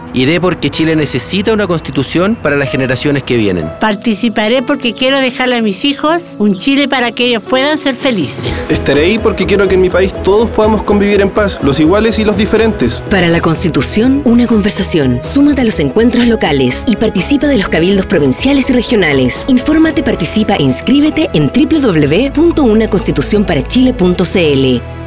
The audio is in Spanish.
Iré porque Chile necesita una constitución para las generaciones que vienen. Participaré porque quiero dejarle a mis hijos un Chile para que ellos puedan ser felices. Estaré ahí porque quiero que en mi país todos podamos convivir en paz, los iguales y los diferentes. Para la Constitución, una conversación. Súmate a los encuentros locales y participa de los cabildos provinciales y regionales. Infórmate, participa e inscríbete en www.unaconstitucionparachile.cl.